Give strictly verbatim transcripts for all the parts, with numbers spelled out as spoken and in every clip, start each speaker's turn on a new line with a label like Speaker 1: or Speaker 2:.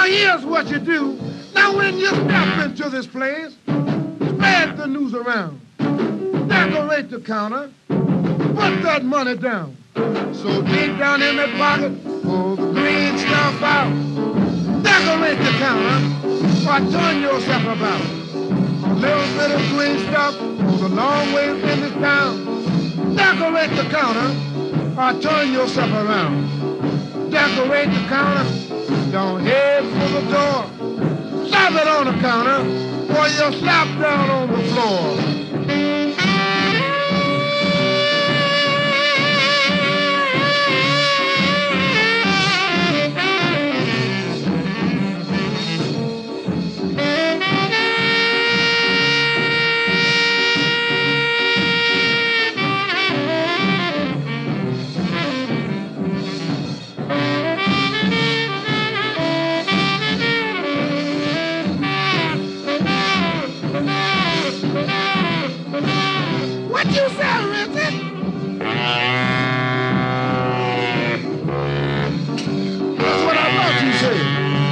Speaker 1: here's what you do. Now, when you step into this place, spread the news around. Decorate the counter. Put that money down. So dig down in that pocket, pull the green stuff out. Decorate the counter, or turn yourself about. A little bit of green stuff goes a long way in this town. Decorate the counter, or turn yourself around. Decorate the counter, don't head for the door. Slap it on the counter, or you'll slap down on the floor. What you say, Richard? That's what I thought you said.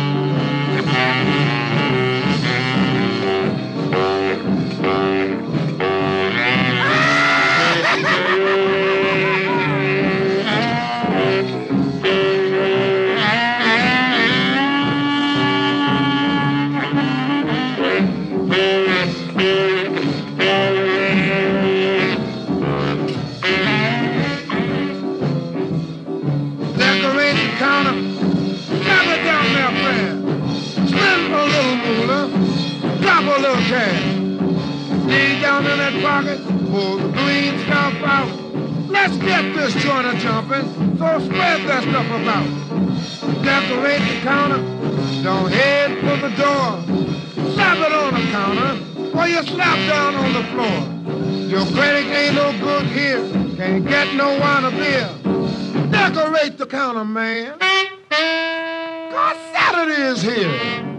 Speaker 1: Drop a little cash. Dig down in that pocket, pull the green stuff out. Let's get this joint a jumping, so spread that stuff about. Decorate the counter, don't head for the door. Slap it on the counter, or you slap down on the floor. Your credit ain't no good here, can't get no wine or beer. Decorate the counter, man, 'cause Saturday is here.